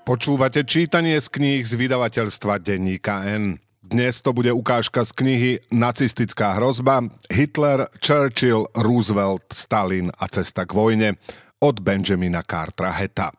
Počúvate čítanie z kníh z vydavateľstva denníka N. Dnes to bude ukážka z knihy Nacistická hrozba, Hitler, Churchill, Roosevelt, Stalin a cesta k vojne od Benjamina Cartera Heta.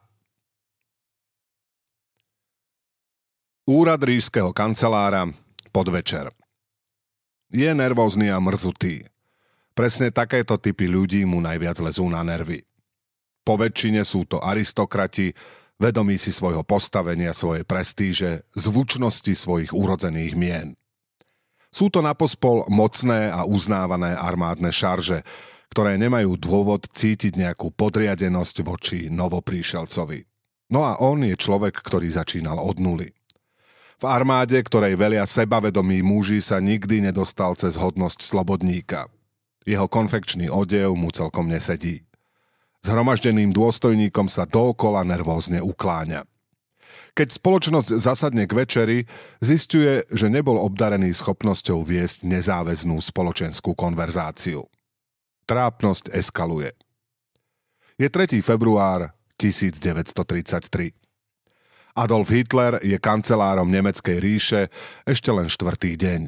Úrad ríšskeho kancelára, podvečer. Je nervózny a mrzutý. Presne takéto typy ľudí mu najviac lezú na nervy. Po väčšine sú to aristokrati, vedomí si svojho postavenia, svojej prestíže, zvučnosti svojich urodzených mien. Sú to napospol mocné a uznávané armádne šarže, ktoré nemajú dôvod cítiť nejakú podriadenosť voči novopríšelcovi. No a on je človek, ktorý začínal od nuly. V armáde, ktorej velia sebavedomí muži, sa nikdy nedostal cez hodnosť slobodníka. Jeho konfekčný odev mu celkom nesedí. Zhromaždeným dôstojníkom sa dookola nervózne ukláňa. Keď spoločnosť zasadne k večeri, zisťuje, že nebol obdarený schopnosťou viesť nezáväznú spoločenskú konverzáciu. Trápnosť eskaluje. Je 3. február 1933. Adolf Hitler je kancelárom Nemeckej ríše ešte len 4. deň.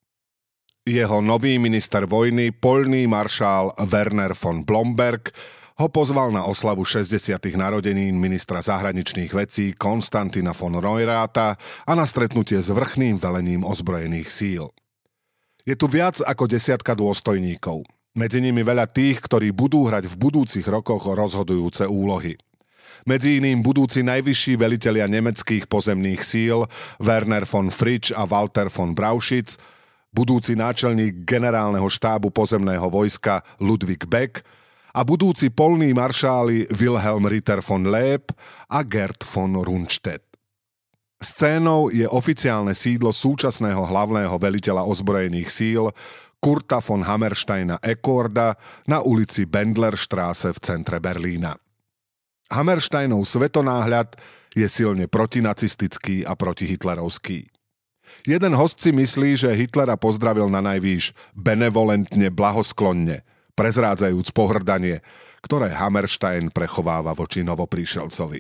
Jeho nový minister vojny, poľný maršál Werner von Blomberg, ho pozval na oslavu 60. narodenín ministra zahraničných vecí Konstantina von Neurata a na stretnutie s vrchným velením ozbrojených síl. Je tu viac ako 10 dôstojníkov. Medzi nimi veľa tých, ktorí budú hrať v budúcich rokoch rozhodujúce úlohy. Medzi iným budúci najvyšší velitelia nemeckých pozemných síl Werner von Fritsch a Walter von Brauchitsch, budúci náčelník generálneho štábu pozemného vojska Ludwig Beck a budúci poľní maršáli Wilhelm Ritter von Leeb a Gerd von Rundstedt. Scénou je oficiálne sídlo súčasného hlavného veliteľa ozbrojených síl Kurta von Hammersteina-Eckkorda na ulici Bendlerstraße v centre Berlína. Hammersteinov svetonáhľad je silne protinacistický a protihitlerovský. Jeden host si myslí, že Hitlera pozdravil na najvýš benevolentne, blahosklonne, prezrádzajúc pohrdanie, ktoré Hammerstein prechováva voči novopríšelcovi.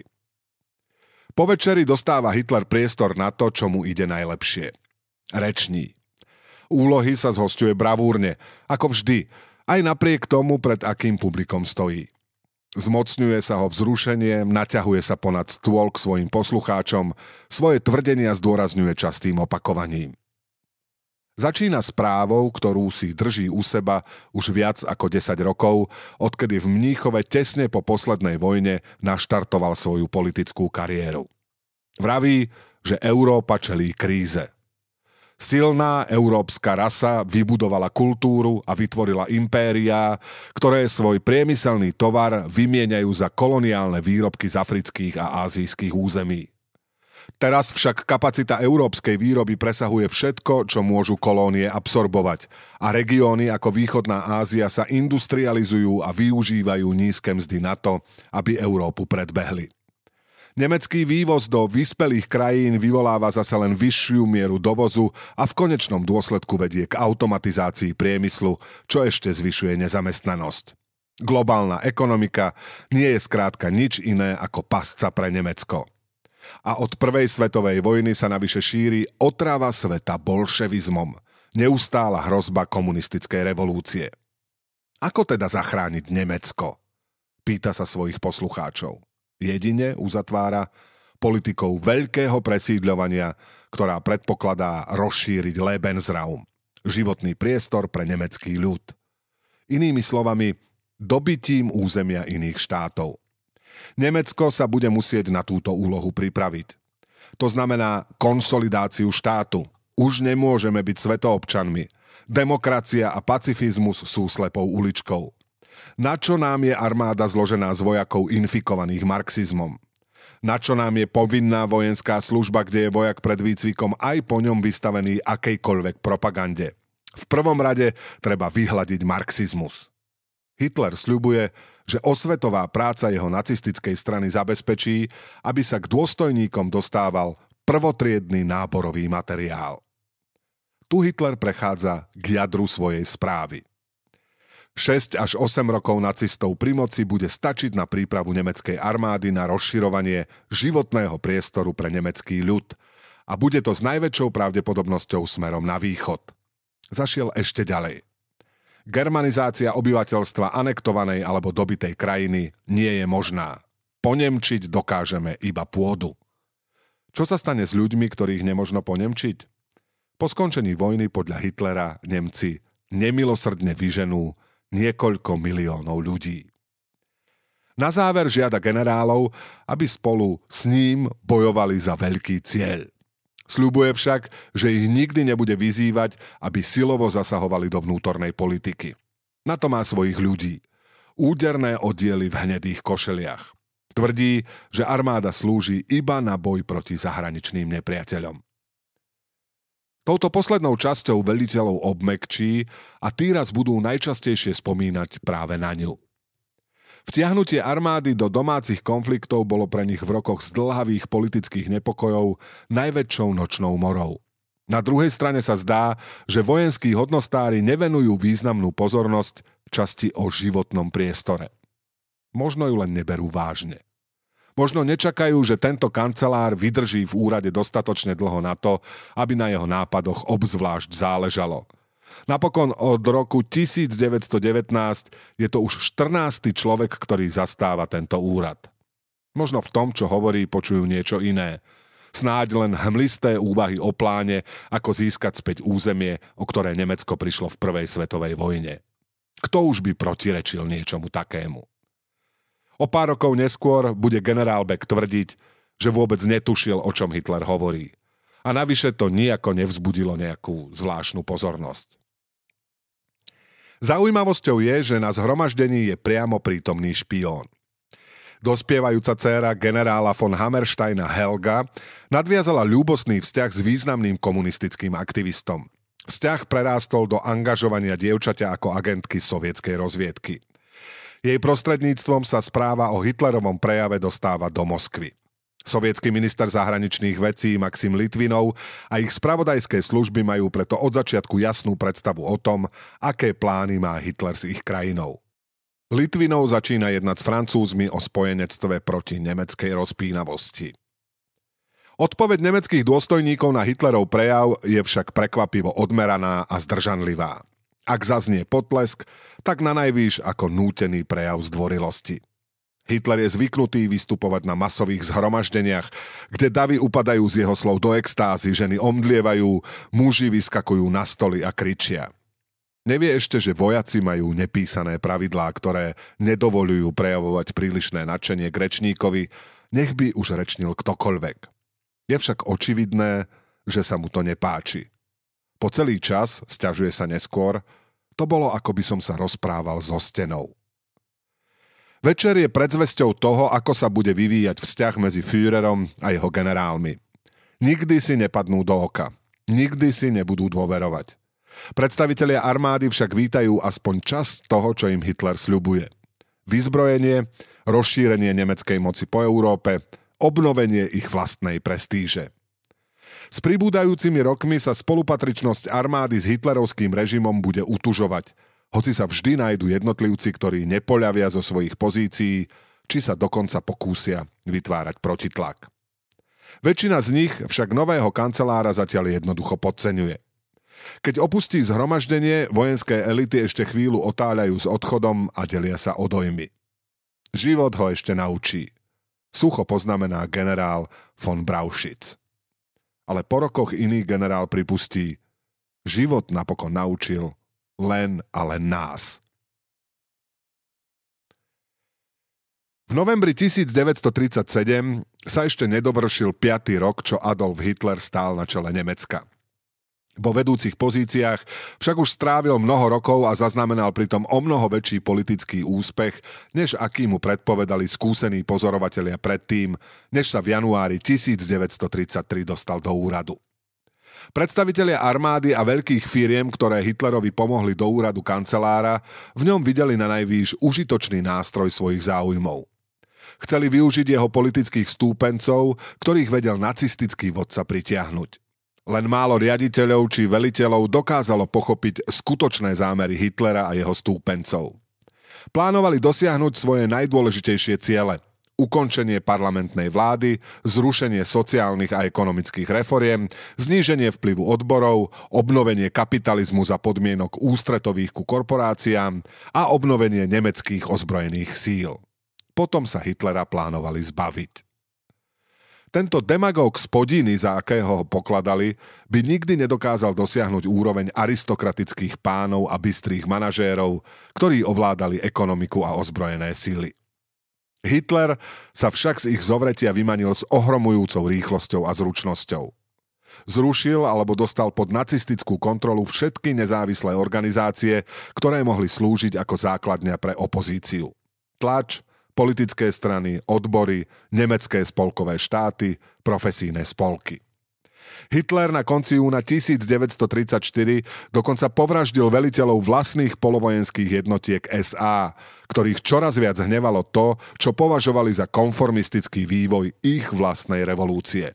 Po večeri dostáva Hitler priestor na to, čo mu ide najlepšie. Reční. Úlohy sa zhosťuje bravúrne, ako vždy, aj napriek tomu, pred akým publikom stojí. Zmocňuje sa ho vzrušenie, naťahuje sa ponad stôl k svojim poslucháčom, svoje tvrdenia zdôrazňuje častým opakovaním. Začína správou, ktorú si drží u seba už viac ako 10 rokov, odkedy v Mníchove tesne po poslednej vojne naštartoval svoju politickú kariéru. Vraví, že Európa čelí kríze. Silná európska rasa vybudovala kultúru a vytvorila impériá, ktoré svoj priemyselný tovar vymieňajú za koloniálne výrobky z afrických a ázijských území. Teraz však kapacita európskej výroby presahuje všetko, čo môžu kolónie absorbovať a regióny ako Východná Ázia sa industrializujú a využívajú nízke mzdy na to, aby Európu predbehli. Nemecký vývoz do vyspelých krajín vyvoláva zase len vyššiu mieru dovozu a v konečnom dôsledku vedie k automatizácii priemyslu, čo ešte zvyšuje nezamestnanosť. Globálna ekonomika nie je skrátka nič iné ako pasca pre Nemecko. A od prvej svetovej vojny sa navyše šíri otrava sveta bolševizmom, neustála hrozba komunistickej revolúcie. Ako teda zachrániť Nemecko? Pýta sa svojich poslucháčov. Jedine, uzatvára, politikou veľkého presídľovania, ktorá predpokladá rozšíriť Lebensraum, životný priestor pre nemecký ľud. Inými slovami, dobytím územia iných štátov. Nemecko sa bude musieť na túto úlohu pripraviť. To znamená konsolidáciu štátu. Už nemôžeme byť svetoobčanmi. Demokracia a pacifizmus sú slepou uličkou. Na čo nám je armáda zložená z vojakov infikovaných marxizmom? Na čo nám je povinná vojenská služba, kde je vojak pred výcvikom aj po ňom vystavený akejkoľvek propagande? V prvom rade treba vyhladiť marxizmus. Hitler sľubuje, že osvetová práca jeho nacistickej strany zabezpečí, aby sa k dôstojníkom dostával prvotriedny náborový materiál. Tu Hitler prechádza k jadru svojej správy. 6 až 8 rokov nacistov pri moci bude stačiť na prípravu nemeckej armády na rozširovanie životného priestoru pre nemecký ľud. A bude to s najväčšou pravdepodobnosťou smerom na východ. Zašiel ešte ďalej. Germanizácia obyvateľstva anektovanej alebo dobitej krajiny nie je možná. Ponemčiť dokážeme iba pôdu. Čo sa stane s ľuďmi, ktorých nemožno ponemčiť? Po skončení vojny podľa Hitlera Nemci nemilosrdne vyženú niekoľko miliónov ľudí. Na záver žiada generálov, aby spolu s ním bojovali za veľký cieľ. Sľubuje však, že ich nikdy nebude vyzývať, aby silovo zasahovali do vnútornej politiky. Na to má svojich ľudí. Úderné oddiely v hnedých košeliach. Tvrdí, že armáda slúži iba na boj proti zahraničným nepriateľom. Touto poslednou časťou veliteľov obmäkčí a tí raz budú najčastejšie spomínať práve na ňu. Vtiahnutie armády do domácich konfliktov bolo pre nich v rokoch zdĺhavých politických nepokojov najväčšou nočnou morou. Na druhej strane sa zdá, že vojenskí hodnostári nevenujú významnú pozornosť časti o životnom priestore. Možno ju len neberú vážne. Možno nečakajú, že tento kancelár vydrží v úrade dostatočne dlho na to, aby na jeho nápadoch obzvlášť záležalo. Napokon od roku 1919 je to už 14. človek, ktorý zastáva tento úrad. Možno v tom, čo hovorí, počujú niečo iné. Snáď len hmlisté úvahy o pláne, ako získať späť územie, o ktoré Nemecko prišlo v prvej svetovej vojne. Kto už by protirečil niečomu takému? O pár rokov neskôr bude generál Beck tvrdiť, že vôbec netušil, o čom Hitler hovorí. A navyše to nijako nevzbudilo nejakú zvláštnu pozornosť. Zaujímavosťou je, že na zhromaždení je priamo prítomný špión. Dospievajúca dcéra generála von Hammersteina Helga nadviazala ľúbosný vzťah s významným komunistickým aktivistom. Vzťah prerástol do angažovania dievčaťa ako agentky sovietskej rozviedky. Jej prostredníctvom sa správa o Hitlerovom prejave dostáva do Moskvy. Sovietský minister zahraničných vecí Maxim Litvinov a ich spravodajské služby majú preto od začiatku jasnú predstavu o tom, aké plány má Hitler s ich krajinou. Litvinov začína jednať s Francúzmi o spojenectve proti nemeckej rozpínavosti. Odpoveď nemeckých dôstojníkov na Hitlerov prejav je však prekvapivo odmeraná a zdržanlivá. Ak zaznie potlesk, tak na najvýš ako nútený prejav zdvorilosti. Hitler je zvyknutý vystupovať na masových zhromaždeniach, kde davy upadajú z jeho slov do extázy, ženy omdlievajú, muži vyskakujú na stoly a kričia. Nevie ešte, že vojaci majú nepísané pravidlá, ktoré nedovoľujú prejavovať prílišné nadšenie k rečníkovi, nech by už rečnil ktokoľvek. Je však očividné, že sa mu to nepáči. Po celý čas, sťažuje sa neskôr, to bolo, ako by som sa rozprával so stenou. Večer je predzvesťou toho, ako sa bude vyvíjať vzťah medzi Führerom a jeho generálmi. Nikdy si nepadnú do oka. Nikdy si nebudú dôverovať. Predstavitelia armády však vítajú aspoň časť toho, čo im Hitler sľubuje. Vyzbrojenie, rozšírenie nemeckej moci po Európe, obnovenie ich vlastnej prestíže. S pribúdajúcimi rokmi sa spolupatričnosť armády s hitlerovským režimom bude utužovať, hoci sa vždy nájdu jednotlivci, ktorí nepoľavia zo svojich pozícií, či sa dokonca pokúsia vytvárať protitlak. Väčšina z nich však nového kancelára zatiaľ jednoducho podceňuje. Keď opustí zhromaždenie, vojenské elity ešte chvíľu otáľajú s odchodom a delia sa o dojmy. Život ho ešte naučí. Sucho poznamená generál von Brauchitsch. Ale po rokoch iný generál pripustí, život napokon naučil len a len nás. V novembri 1937 sa ešte nedovršil 5. rok, čo Adolf Hitler stál na čele Nemecka. Vo vedúcich pozíciách však už strávil mnoho rokov a zaznamenal pritom omnoho väčší politický úspech, než aký mu predpovedali skúsení pozorovatelia predtým, než sa v januári 1933 dostal do úradu. Predstavitelia armády a veľkých firiem, ktoré Hitlerovi pomohli do úradu kancelára, v ňom videli na najvýš užitočný nástroj svojich záujmov. Chceli využiť jeho politických stúpencov, ktorých vedel nacistický vodca pritiahnuť. Len málo riaditeľov či veliteľov dokázalo pochopiť skutočné zámery Hitlera a jeho stúpencov. Plánovali dosiahnuť svoje najdôležitejšie ciele: ukončenie parlamentnej vlády, zrušenie sociálnych a ekonomických reforiem, zníženie vplyvu odborov, obnovenie kapitalizmu za podmienok ústretových ku korporáciám a obnovenie nemeckých ozbrojených síl. Potom sa Hitlera plánovali zbaviť. Tento demagóg z Podiny, za akého ho pokladali, by nikdy nedokázal dosiahnuť úroveň aristokratických pánov a bystrých manažérov, ktorí ovládali ekonomiku a ozbrojené sily. Hitler sa však z ich zovretia vymanil s ohromujúcou rýchlosťou a zručnosťou. Zrušil alebo dostal pod nacistickú kontrolu všetky nezávislé organizácie, ktoré mohli slúžiť ako základňa pre opozíciu. Tlač, politické strany, odbory, nemecké spolkové štáty, profesijné spolky. Hitler na konci júna 1934 dokonca povraždil veliteľov vlastných polovojenských jednotiek SA, ktorých čoraz viac hnevalo to, čo považovali za konformistický vývoj ich vlastnej revolúcie.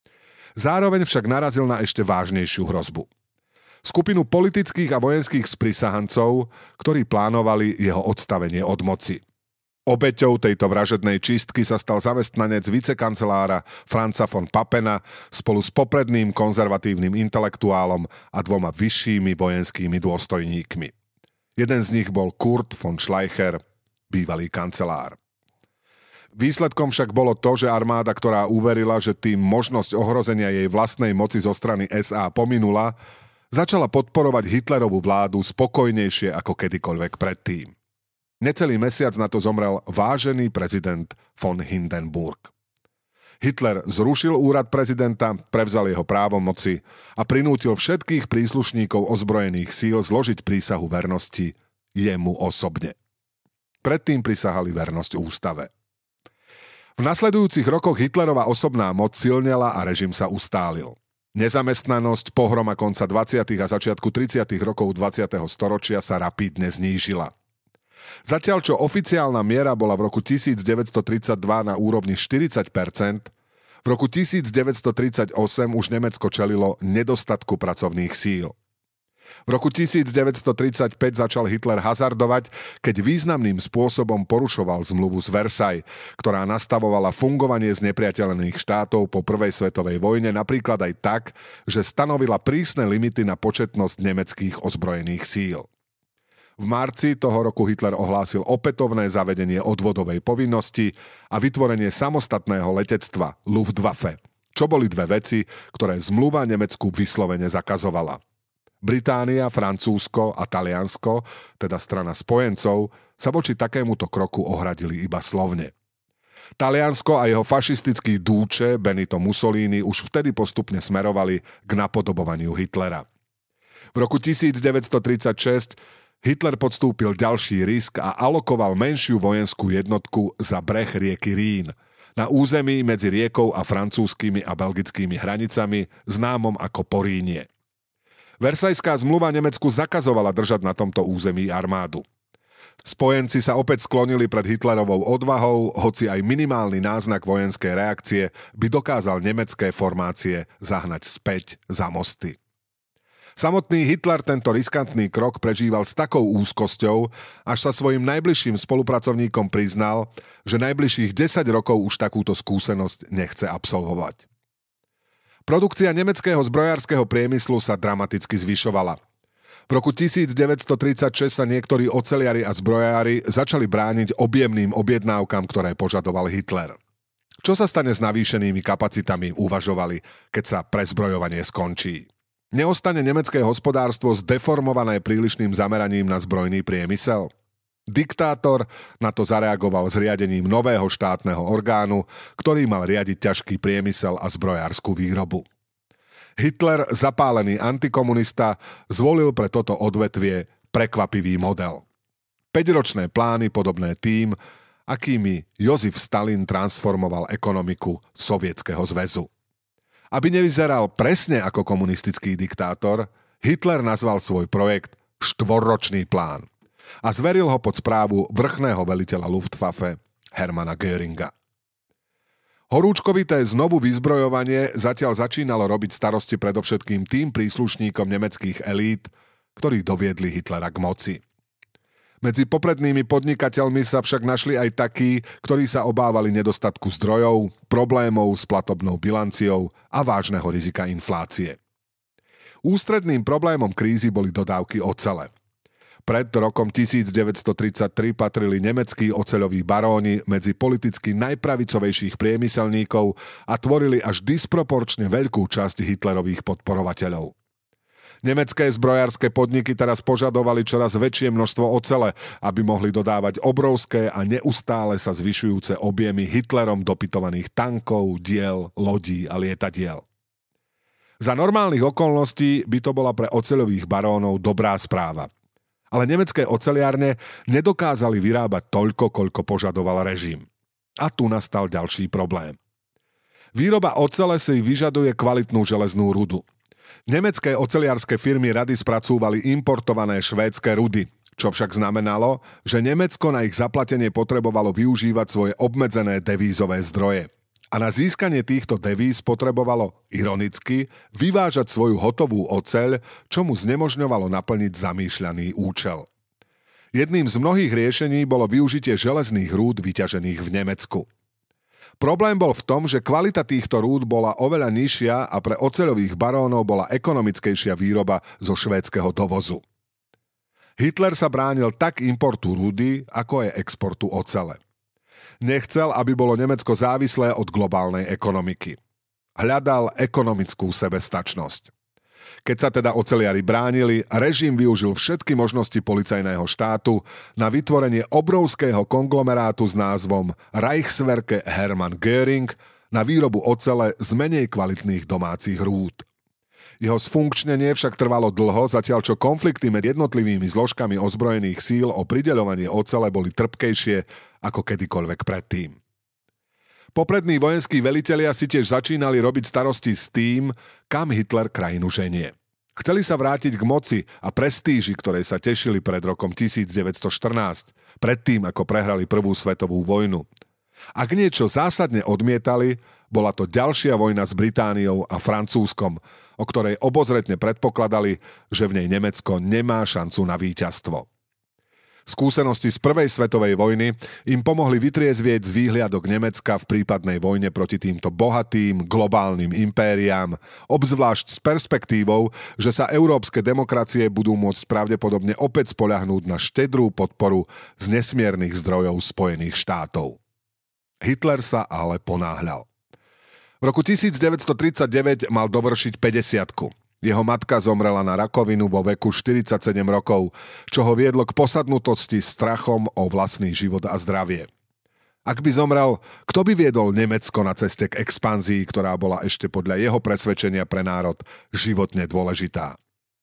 Zároveň však narazil na ešte vážnejšiu hrozbu. Skupinu politických a vojenských sprisahancov, ktorí plánovali jeho odstavenie od moci. Obeťou tejto vražednej čistky sa stal zamestnanec vicekancelára Franza von Pappena spolu s popredným konzervatívnym intelektuálom a 2 vyššími vojenskými dôstojníkmi. Jeden z nich bol Kurt von Schleicher, bývalý kancelár. Výsledkom však bolo to, že armáda, ktorá uverila, že tým možnosť ohrozenia jej vlastnej moci zo strany SA pominula, začala podporovať Hitlerovú vládu spokojnejšie ako kedykoľvek predtým. Necelý mesiac na to zomrel vážený prezident von Hindenburg. Hitler zrušil úrad prezidenta, prevzal jeho právomoci a prinútil všetkých príslušníkov ozbrojených síl zložiť prísahu vernosti jemu osobne. Predtým prisahali vernosť ústave. V nasledujúcich rokoch Hitlerova osobná moc silnela a režim sa ustálil. Nezamestnanosť, pohroma konca 20. a začiatku 30. rokov 20. storočia sa rapídne znížila. Zatiaľ, čo oficiálna miera bola v roku 1932 na úrovni 40%, v roku 1938 už Nemecko čelilo nedostatku pracovných síl. V roku 1935 začal Hitler hazardovať, keď významným spôsobom porušoval zmluvu z Versailles, ktorá nastavovala fungovanie znepriateľených štátov po prvej svetovej vojne napríklad aj tak, že stanovila prísne limity na početnosť nemeckých ozbrojených síl. V marci toho roku Hitler ohlásil opätovné zavedenie odvodovej povinnosti a vytvorenie samostatného letectva Luftwaffe, čo boli 2 veci, ktoré zmluva Nemecku vyslovene zakazovala. Británia, Francúzsko a Taliansko, teda strana spojencov, sa voči takémuto kroku ohradili iba slovne. Taliansko a jeho fašistický dúče Benito Mussolini už vtedy postupne smerovali k napodobovaniu Hitlera. V roku 1936 Hitler podstúpil ďalší risk a alokoval menšiu vojenskú jednotku za breh rieky Rín, na území medzi riekou a francúzskymi a belgickými hranicami, známom ako Porínie. Versajská zmluva Nemecku zakazovala držať na tomto území armádu. Spojenci sa opäť sklonili pred Hitlerovou odvahou, hoci aj minimálny náznak vojenskej reakcie by dokázal nemecké formácie zahnať späť za mosty. Samotný Hitler tento riskantný krok prežíval s takou úzkosťou, až sa svojim najbližším spolupracovníkom priznal, že najbližších 10 rokov už takúto skúsenosť nechce absolvovať. Produkcia nemeckého zbrojárskeho priemyslu sa dramaticky zvyšovala. V roku 1936 sa niektorí oceliari a zbrojári začali brániť objemným objednávkam, ktoré požadoval Hitler. Čo sa stane s navýšenými kapacitami, uvažovali, keď sa prezbrojovanie skončí. Neostane nemecké hospodárstvo zdeformované prílišným zameraním na zbrojný priemysel? Diktátor na to zareagoval zriadením nového štátneho orgánu, ktorý mal riadiť ťažký priemysel a zbrojárskú výrobu. Hitler, zapálený antikomunista, zvolil pre toto odvetvie prekvapivý model. 5-ročné plány podobné tým, akými Jozef Stalin transformoval ekonomiku Sovietskeho zväzu. Aby nevyzeral presne ako komunistický diktátor, Hitler nazval svoj projekt štvorročný plán a zveril ho pod správu vrchného veliteľa Luftwaffe Hermanna Göringa. Horúčkovité znovu vyzbrojovanie zatiaľ začínalo robiť starosti predovšetkým tým príslušníkom nemeckých elít, ktorí doviedli Hitlera k moci. Medzi poprednými podnikateľmi sa však našli aj takí, ktorí sa obávali nedostatku zdrojov, problémov s platobnou bilanciou a vážneho rizika inflácie. Ústredným problémom krízy boli dodávky ocele. Pred rokom 1933 patrili nemeckí oceľoví baróni medzi politicky najpravicovejších priemyselníkov a tvorili až disproporčne veľkú časť Hitlerových podporovateľov. Nemecké zbrojárske podniky teraz požadovali čoraz väčšie množstvo ocele, aby mohli dodávať obrovské a neustále sa zvyšujúce objemy Hitlerom dopytovaných tankov, diel, lodí a lietadiel. Za normálnych okolností by to bola pre oceľových barónov dobrá správa. Ale nemecké oceliárne nedokázali vyrábať toľko, koľko požadoval režim. A tu nastal ďalší problém. Výroba ocele si vyžaduje kvalitnú železnú rudu. Nemecké oceliarske firmy rady spracúvali importované švédske rudy, čo však znamenalo, že Nemecko na ich zaplatenie potrebovalo využívať svoje obmedzené devízové zdroje. A na získanie týchto devíz potrebovalo, ironicky, vyvážať svoju hotovú oceľ, čo mu znemožňovalo naplniť zamýšľaný účel. Jedným z mnohých riešení bolo využitie železných rúd vyťažených v Nemecku. Problém bol v tom, že kvalita týchto rúd bola oveľa nižšia a pre oceľových barónov bola ekonomickejšia výroba zo švédskeho dovozu. Hitler sa bránil tak importu rudy, ako aj exportu ocele. Nechcel, aby bolo Nemecko závislé od globálnej ekonomiky. Hľadal ekonomickú sebestačnosť. Keď sa teda oceliari bránili, režim využil všetky možnosti policajného štátu na vytvorenie obrovského konglomerátu s názvom Reichswerke Hermann Göring na výrobu ocele z menej kvalitných domácich rúd. Jeho sfunkčnenie však trvalo dlho, zatiaľ čo konflikty medzi jednotlivými zložkami ozbrojených síl o prideľovanie ocele boli trpkejšie ako kedykoľvek predtým. Poprední vojenskí velitelia si tiež začínali robiť starosti s tým, kam Hitler krajinu ženie. Chceli sa vrátiť k moci a prestíži, ktorej sa tešili pred rokom 1914, predtým ako prehrali prvú svetovú vojnu. Ak niečo zásadne odmietali, bola to ďalšia vojna s Britániou a Francúzskom, o ktorej obozretne predpokladali, že v nej Nemecko nemá šancu na víťazstvo. Skúsenosti z prvej svetovej vojny im pomohli vytriezvieť z výhliadok Nemecka v prípadnej vojne proti týmto bohatým globálnym impériám, obzvlášť s perspektívou, že sa európske demokracie budú môcť pravdepodobne opäť spoľahnúť na štedrú podporu z nesmiernych zdrojov Spojených štátov. Hitler sa ale ponáhľal. V roku 1939 mal dovršiť 50-ku. Jeho matka zomrela na rakovinu vo veku 47 rokov, čo ho viedlo k posadnutosti strachom o vlastný život a zdravie. Ak by zomrel, kto by viedol Nemecko na ceste k expanzii, ktorá bola ešte podľa jeho presvedčenia pre národ životne dôležitá?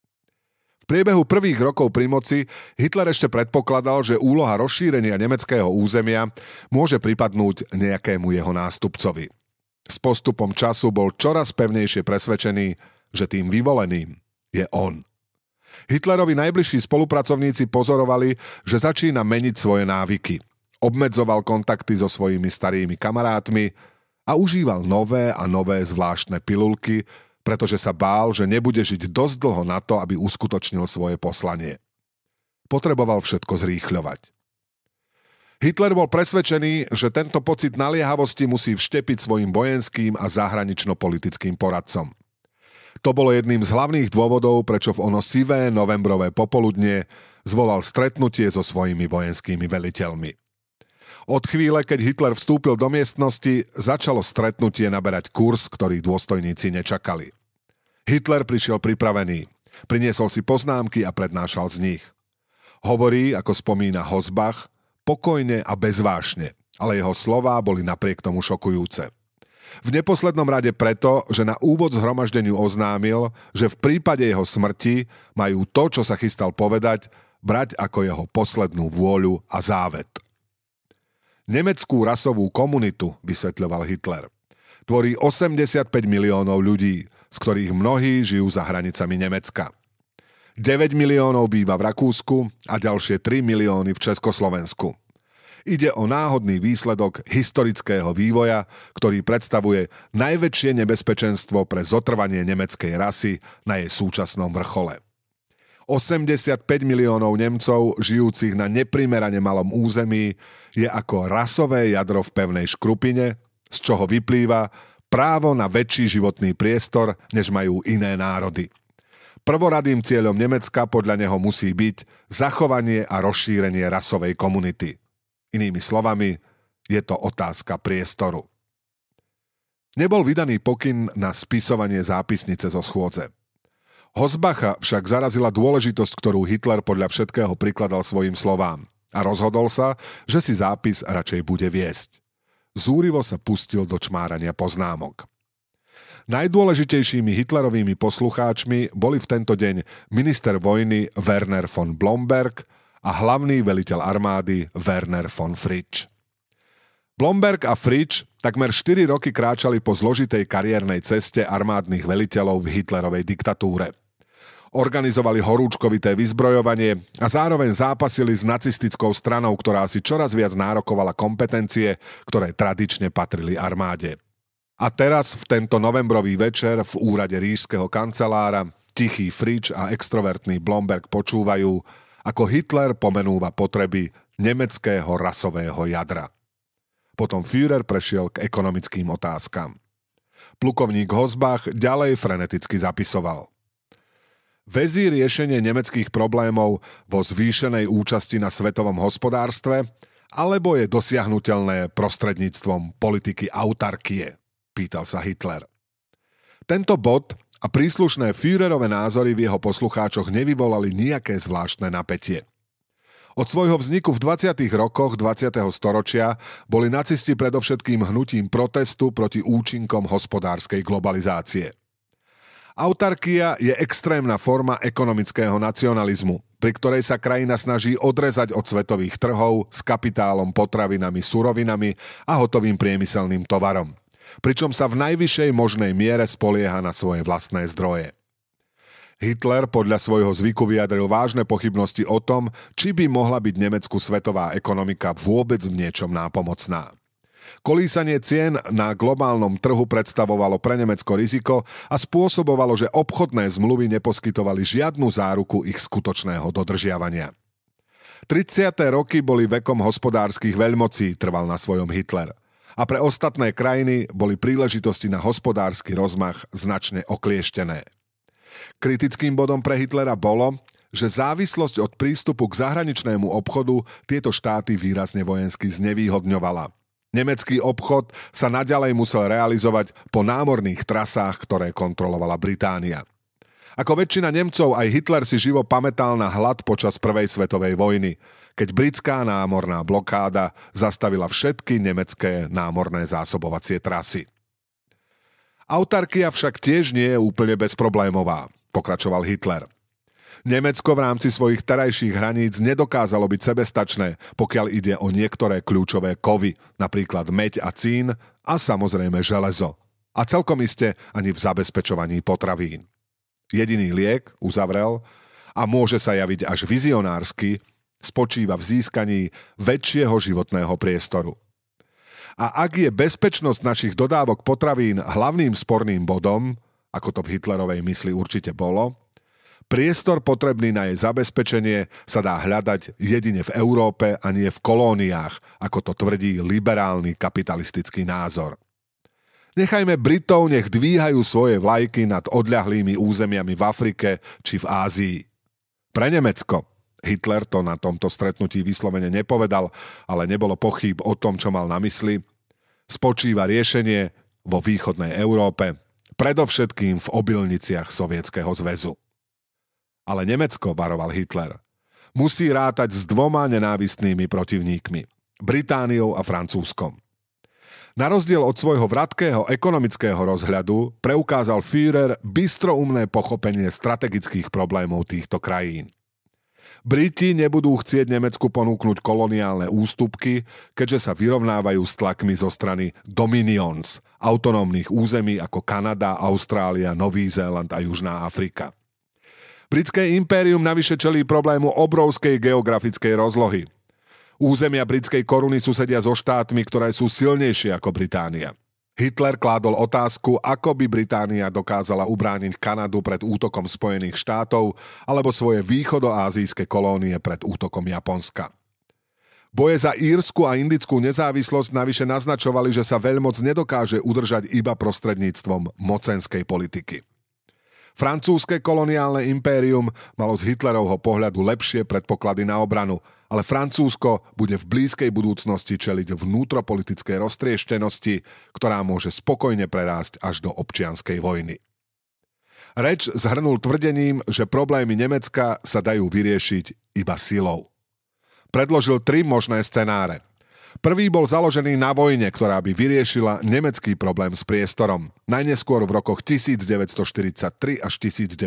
V priebehu prvých rokov pri moci Hitler ešte predpokladal, že úloha rozšírenia nemeckého územia môže pripadnúť nejakému jeho nástupcovi. S postupom času bol čoraz pevnejšie presvedčený, že tým vyvoleným je on. Hitlerovi najbližší spolupracovníci pozorovali, že začína meniť svoje návyky. Obmedzoval kontakty so svojimi starými kamarátmi a užíval nové a nové zvláštne pilulky, pretože sa bál, že nebude žiť dosť dlho na to, aby uskutočnil svoje poslanie. Potreboval všetko zrýchľovať. Hitler bol presvedčený, že tento pocit naliehavosti musí vštepiť svojim vojenským a zahranično-politickým poradcom. To bolo jedným z hlavných dôvodov, prečo v ono sivé novembrové popoludnie zvolal stretnutie so svojimi vojenskými veliteľmi. Od chvíle, keď Hitler vstúpil do miestnosti, začalo stretnutie naberať kurz, ktorý dôstojníci nečakali. Hitler prišiel pripravený. Priniesol si poznámky a prednášal z nich. Hovorí, ako spomína Hosbach, pokojne a bezvášne, ale jeho slová boli napriek tomu šokujúce. V neposlednom rade preto, že na úvod zhromaždeniu oznámil, že v prípade jeho smrti majú to, čo sa chystal povedať, brať ako jeho poslednú vôľu a závet. Nemeckú rasovú komunitu, vysvetľoval Hitler, tvorí 85 miliónov ľudí, z ktorých mnohí žijú za hranicami Nemecka. 9 miliónov býva v Rakúsku a ďalšie 3 milióny v Československu. Ide o náhodný výsledok historického vývoja, ktorý predstavuje najväčšie nebezpečenstvo pre zotrvanie nemeckej rasy na jej súčasnom vrchole. 85 miliónov Nemcov, žijúcich na neprimerane malom území, je ako rasové jadro v pevnej škrupine, z čoho vyplýva právo na väčší životný priestor, než majú iné národy. Prvoradým cieľom Nemecka podľa neho musí byť zachovanie a rozšírenie rasovej komunity. Inými slovami, je to otázka priestoru. Nebol vydaný pokyn na spisovanie zápisnice zo schôdze. Hosbacha však zarazila dôležitosť, ktorú Hitler podľa všetkého prikladal svojim slovám a rozhodol sa, že si zápis radšej bude viesť. Zúrivo sa pustil do čmárania poznámok. Najdôležitejšími Hitlerovými poslucháčmi boli v tento deň minister vojny Werner von Blomberg a hlavný veliteľ armády Werner von Fritsch. Blomberg a Fritsch takmer 4 roky kráčali po zložitej kariérnej ceste armádnych veliteľov v Hitlerovej diktatúre. Organizovali horúčkovité vyzbrojovanie a zároveň zápasili s nacistickou stranou, ktorá si čoraz viac nárokovala kompetencie, ktoré tradične patrili armáde. A teraz v tento novembrový večer v úrade ríšskeho kancelára tichý Fritsch a extrovertný Blomberg počúvajú, ako Hitler pomenúva potreby nemeckého rasového jadra. Potom Führer prešiel k ekonomickým otázkam. Plukovník Hosbach ďalej freneticky zapisoval. Väzí riešenie nemeckých problémov vo zvýšenej účasti na svetovom hospodárstve, alebo je dosiahnuteľné prostredníctvom politiky autarkie? Pýtal sa Hitler. Tento bod a príslušné Führerové názory v jeho poslucháčoch nevyvolali nejaké zvláštne napätie. Od svojho vzniku v 20. rokoch 20. storočia boli nacisti predovšetkým hnutím protestu proti účinkom hospodárskej globalizácie. Autarkia je extrémna forma ekonomického nacionalizmu, pri ktorej sa krajina snaží odrezať od svetových trhov s kapitálom, potravinami, surovinami a hotovým priemyselným tovarom, pričom sa v najvyššej možnej miere spolieha na svoje vlastné zdroje. Hitler podľa svojho zvyku vyjadril vážne pochybnosti o tom, či by mohla byť Nemecku svetová ekonomika vôbec v niečom nápomocná. Kolísanie cien na globálnom trhu predstavovalo pre Nemecko riziko a spôsobovalo, že obchodné zmluvy neposkytovali žiadnu záruku ich skutočného dodržiavania. 30. roky boli vekom hospodárskych veľmocí, trval na svojom Hitler. A pre ostatné krajiny boli príležitosti na hospodársky rozmach značne oklieštené. Kritickým bodom pre Hitlera bolo, že závislosť od prístupu k zahraničnému obchodu tieto štáty výrazne vojensky znevýhodňovala. Nemecký obchod sa naďalej musel realizovať po námorných trasách, ktoré kontrolovala Británia. Ako väčšina Nemcov, aj Hitler si živo pamätal na hlad počas Prvej svetovej vojny, keď britská námorná blokáda zastavila všetky nemecké námorné zásobovacie trasy. Autarkia však tiež nie je úplne bezproblémová, pokračoval Hitler. Nemecko v rámci svojich terajších hraníc nedokázalo byť sebestačné, pokiaľ ide o niektoré kľúčové kovy, napríklad meď a cín a samozrejme železo. A celkom iste ani v zabezpečovaní potravín. Jediný liek, uzavrel, a môže sa javiť až vizionársky, spočíva v získaní väčšieho životného priestoru. A ak je bezpečnosť našich dodávok potravín hlavným sporným bodom, ako to v Hitlerovej mysli určite bolo, priestor potrebný na jej zabezpečenie sa dá hľadať jedine v Európe a nie v kolóniách, ako to tvrdí liberálny kapitalistický názor. Nechajme Britov, nech dvíhajú svoje vlajky nad odľahlými územiami v Afrike či v Ázii. Pre Nemecko, Hitler to na tomto stretnutí vyslovene nepovedal, ale nebolo pochýb o tom, čo mal na mysli, spočíva riešenie vo východnej Európe, predovšetkým v obilniciach Sovietskeho zväzu. Ale Nemecko, varoval Hitler, musí rátať s dvoma nenávistnými protivníkmi, Britániou a Francúzskom. Na rozdiel od svojho vratkého ekonomického rozhľadu preukázal Führer bystroumné pochopenie strategických problémov týchto krajín. Briti nebudú chcieť Nemecku ponúknuť koloniálne ústupky, keďže sa vyrovnávajú s tlakmi zo strany Dominions, autonómnych území ako Kanada, Austrália, Nový Zéland a Južná Afrika. Britské impérium navyše čelí problému obrovskej geografickej rozlohy. Územia britskej koruny susedia so štátmi, ktoré sú silnejšie ako Británia. Hitler kládol otázku, ako by Británia dokázala ubrániť Kanadu pred útokom Spojených štátov alebo svoje východoázijské kolónie pred útokom Japonska. Boje za írsku a indickú nezávislosť navyše naznačovali, že sa veľmoc nedokáže udržať iba prostredníctvom mocenskej politiky. Francúzske koloniálne impérium malo z Hitlerovho pohľadu lepšie predpoklady na obranu, ale Francúzsko bude v blízkej budúcnosti čeliť vnútropolitickej roztrieštenosti, ktorá môže spokojne prerásť až do občianskej vojny. Reč zhrnul tvrdením, že problémy Nemecka sa dajú vyriešiť iba silou. Predložil 3 možné scenáre. Prvý bol založený na vojne, ktorá by vyriešila nemecký problém s priestorom, najneskôr v rokoch 1943 až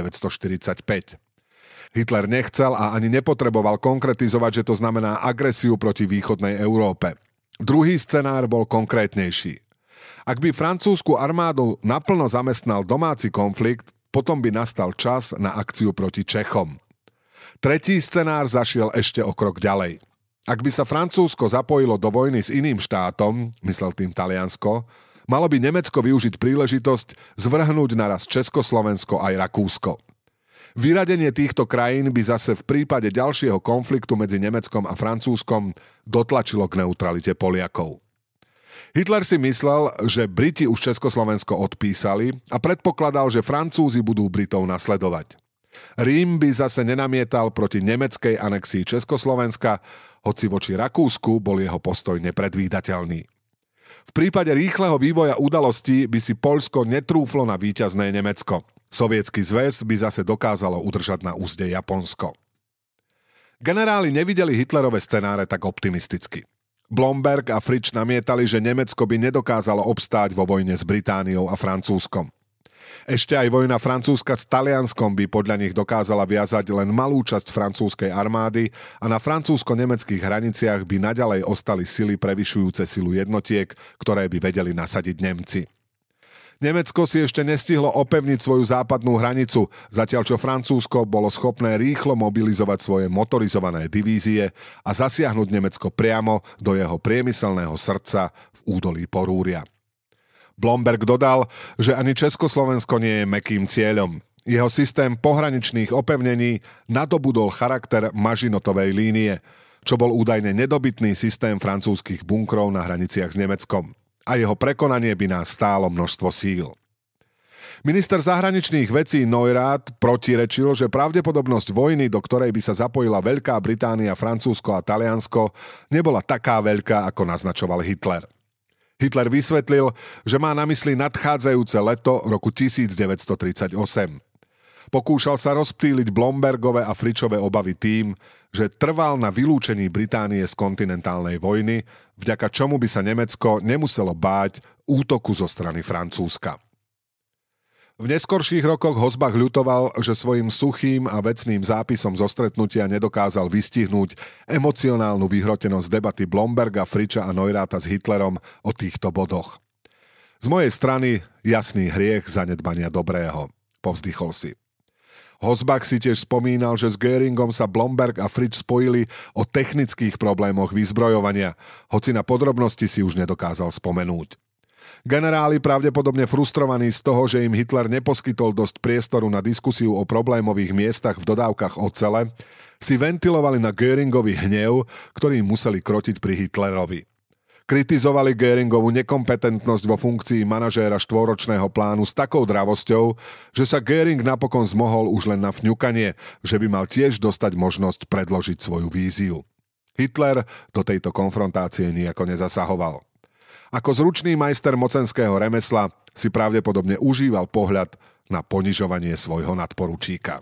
1945. Hitler nechcel a ani nepotreboval konkretizovať, že to znamená agresiu proti východnej Európe. Druhý scenár bol konkrétnejší. Ak by francúzsku armádu naplno zamestnal domáci konflikt, potom by nastal čas na akciu proti Čechom. Tretí scenár zašiel ešte o krok ďalej. Ak by sa Francúzsko zapojilo do vojny s iným štátom, myslel tým Taliansko, malo by Nemecko využiť príležitosť zvrhnúť naraz Československo aj Rakúsko. Vyradenie týchto krajín by zase v prípade ďalšieho konfliktu medzi Nemeckom a Francúzskom dotlačilo k neutralite Poliakov. Hitler si myslel, že Briti už Československo odpísali a predpokladal, že Francúzi budú Britov nasledovať. Rím by zase nenamietal proti nemeckej anexii Československa, hoci voči Rakúsku bol jeho postoj nepredvídateľný. V prípade rýchleho vývoja udalostí by si Poľsko netrúflo na víťazné Nemecko. Sovietsky zväz by zase dokázalo udržať na úzde Japonsko. Generáli nevideli Hitlerove scenáre tak optimisticky. Blomberg a Fritsch namietali, že Nemecko by nedokázalo obstáť vo vojne s Britániou a Francúzskom. Ešte aj vojna francúzska s Talianskom by podľa nich dokázala viazať len malú časť francúzskej armády a na francúzsko-nemeckých hraniciach by naďalej ostali sily prevyšujúce silu jednotiek, ktoré by vedeli nasadiť Nemci. Nemecko si ešte nestihlo opevniť svoju západnú hranicu, zatiaľ čo Francúzsko bolo schopné rýchlo mobilizovať svoje motorizované divízie a zasiahnuť Nemecko priamo do jeho priemyselného srdca v údolí Porúria. Blomberg dodal, že ani Československo nie je mäkkým cieľom. Jeho systém pohraničných opevnení nadobudol charakter mažinotovej línie, čo bol údajne nedobytný systém francúzskych bunkrov na hraniciach s Nemeckom. A jeho prekonanie by nás stálo množstvo síl. Minister zahraničných vecí Neurath protirečil, že pravdepodobnosť vojny, do ktorej by sa zapojila Veľká Británia, Francúzsko a Taliansko, nebola taká veľká, ako naznačoval Hitler. Hitler vysvetlil, že má na mysli nadchádzajúce leto roku 1938. Pokúšal sa rozptýliť Blombergove a Fritschove obavy tým, že trval na vylúčení Británie z kontinentálnej vojny, vďaka čomu by sa Nemecko nemuselo báť útoku zo strany Francúzska. V neskorších rokoch Hosbach ľutoval, že svojim suchým a vecným zápisom zo stretnutia nedokázal vystihnúť emocionálnu vyhrotenosť debaty Blomberga, Fritcha a Neuratha s Hitlerom o týchto bodoch. Z mojej strany jasný hriech zanedbania dobrého, povzdychol si. Hosbach si tiež spomínal, že s Göringom sa Blomberg a Fritsch spojili o technických problémoch vyzbrojovania, hoci na podrobnosti si už nedokázal spomenúť. Generáli, pravdepodobne frustrovaní z toho, že im Hitler neposkytol dosť priestoru na diskusiu o problémových miestach v dodávkach ocele, si ventilovali na Göringovi hnev, ktorý museli krotiť pri Hitlerovi. Kritizovali Göringovú nekompetentnosť vo funkcii manažéra štvoročného plánu s takou dravosťou, že sa Göring napokon zmohol už len na fňukanie, že by mal tiež dostať možnosť predložiť svoju víziu. Hitler do tejto konfrontácie nijako nezasahoval. Ako zručný majster mocenského remesla si pravdepodobne užíval pohľad na ponižovanie svojho nadporučíka.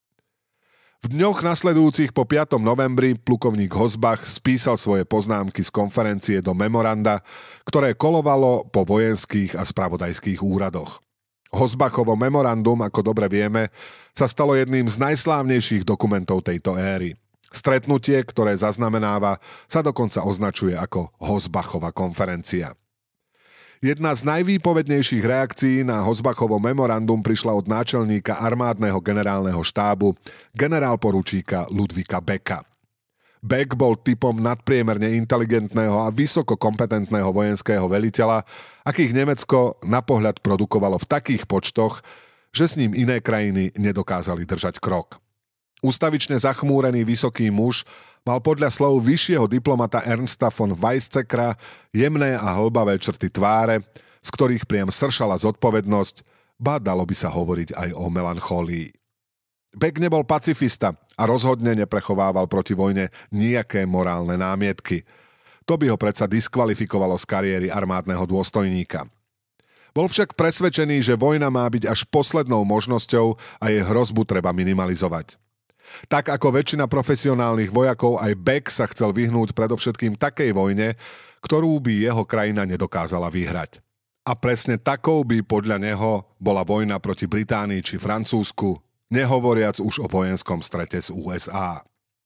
V dňoch nasledujúcich po 5. novembri plukovník Hosbach spísal svoje poznámky z konferencie do memoranda, ktoré kolovalo po vojenských a spravodajských úradoch. Hosbachovo memorandum, ako dobre vieme, sa stalo jedným z najslávnejších dokumentov tejto éry. Stretnutie, ktoré zaznamenáva, sa dokonca označuje ako Hosbachova konferencia. Jedna z najvýpovednejších reakcií na Hosbachovo memorandum prišla od náčelníka armádneho generálneho štábu, generálporučíka Ludvíka Becka. Beck bol typom nadpriemerne inteligentného a vysoko kompetentného vojenského veliteľa, akých Nemecko na pohľad produkovalo v takých počtoch, že s ním iné krajiny nedokázali držať krok. Ústavične zachmúrený vysoký muž mal podľa slov vyššieho diplomata Ernsta von Weizsäckera jemné a hlbavé črty tváre, z ktorých priam sršala zodpovednosť, ba dalo by sa hovoriť aj o melancholii. Beck nebol pacifista a rozhodne neprechovával proti vojne nejaké morálne námietky. To by ho predsa diskvalifikovalo z kariéry armádneho dôstojníka. Bol však presvedčený, že vojna má byť až poslednou možnosťou a jej hrozbu treba minimalizovať. Tak ako väčšina profesionálnych vojakov, aj Beck sa chcel vyhnúť predovšetkým takej vojne, ktorú by jeho krajina nedokázala vyhrať. A presne takou by podľa neho bola vojna proti Británii či Francúzsku, nehovoriac už o vojenskom strete s USA.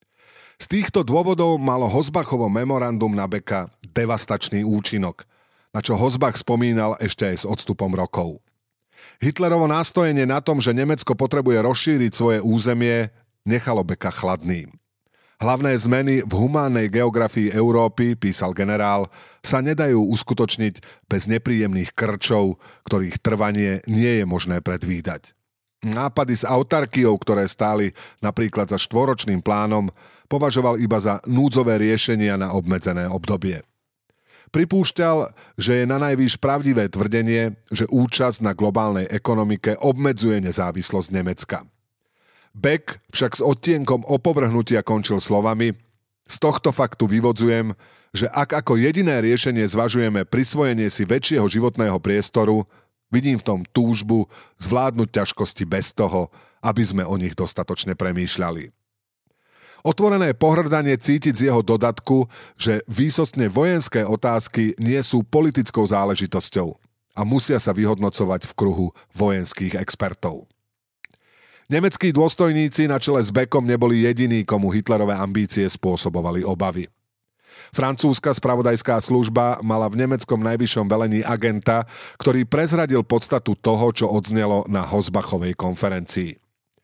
Z týchto dôvodov malo Hosbachovo memorandum na Becka devastačný účinok, na čo Hosbach spomínal ešte aj s odstupom rokov. Hitlerovo nástojenie na tom, že Nemecko potrebuje rozšíriť svoje územie, nechalo Becka chladným. Hlavné zmeny v humánnej geografii Európy, písal generál, sa nedajú uskutočniť bez nepríjemných krčov, ktorých trvanie nie je možné predvídať. Nápady s autarkiou, ktoré stáli napríklad za 4-ročným plánom, považoval iba za núdzové riešenia na obmedzené obdobie. Pripúšťal, že je nanajvýš pravdivé tvrdenie, že účasť na globálnej ekonomike obmedzuje nezávislosť Nemecka. Beck však s odtienkom opovrhnutia končil slovami: z tohto faktu vyvodzujem, že ak ako jediné riešenie zvažujeme prisvojenie si väčšieho životného priestoru, vidím v tom túžbu zvládnuť ťažkosti bez toho, aby sme o nich dostatočne premýšľali. Otvorené pohŕdanie cítiť z jeho dodatku, že výsostne vojenské otázky nie sú politickou záležitosťou a musia sa vyhodnocovať v kruhu vojenských expertov. Nemeckí dôstojníci na čele s Beckom neboli jediní, komu Hitlerové ambície spôsobovali obavy. Francúzska spravodajská služba mala v nemeckom najvyššom velení agenta, ktorý prezradil podstatu toho, čo odznelo na Hosbachovej konferencii.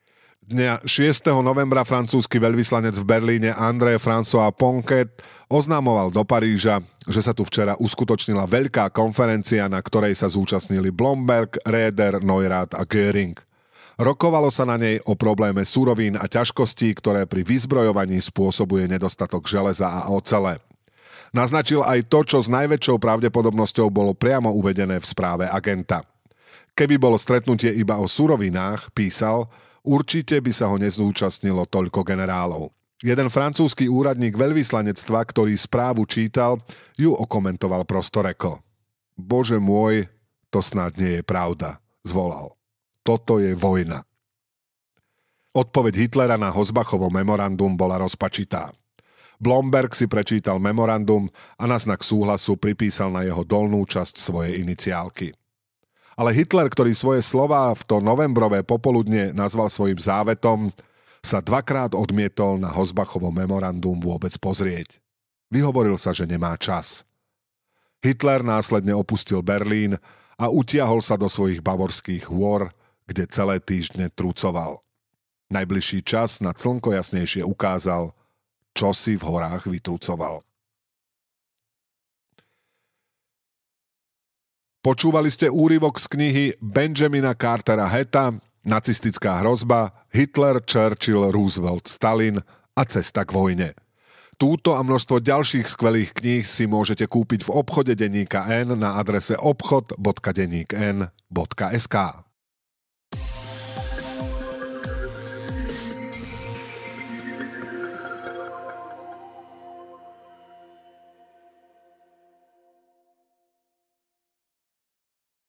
Dňa 6. novembra francúzsky veľvyslanec v Berlíne André François Poincaré oznámoval do Paríža, že sa tu včera uskutočnila veľká konferencia, na ktorej sa zúčastnili Blomberg, Raeder, Neurath a Göring. Rokovalo sa na nej o probléme surovín a ťažkostí, ktoré pri vyzbrojovaní spôsobuje nedostatok železa a ocele. Naznačil aj to, čo s najväčšou pravdepodobnosťou bolo priamo uvedené v správe agenta. Keby bolo stretnutie iba o surovinách, písal, určite by sa ho nezúčastnilo toľko generálov. Jeden francúzsky úradník veľvyslanectva, ktorý správu čítal, ju okomentoval prostoreko. Bože môj, to snad nie je pravda, zvolal. Toto je vojna. Odpoveď Hitlera na Hosbachovo memorandum bola rozpačitá. Blomberg si prečítal memorandum a na znak súhlasu pripísal na jeho dolnú časť svojej iniciálky. Ale Hitler, ktorý svoje slová v to novembrové popoludne nazval svojim závetom, sa dvakrát odmietol na Hosbachovo memorandum vôbec pozrieť. Vyhovoril sa, že nemá čas. Hitler následne opustil Berlín a utiahol sa do svojich bavorských hôr, kde celé týždne trucoval. Najbližší čas na slnko jasnejšie ukázal, čo si v horách vytrucoval. Počúvali ste úryvok z knihy Benjamina Cartera Heta Nacistická hrozba, Hitler, Churchill, Roosevelt, Stalin a cesta k vojne. Túto a množstvo ďalších skvelých kníh si môžete kúpiť v obchode denníka N na adrese obchod.dennikn.sk.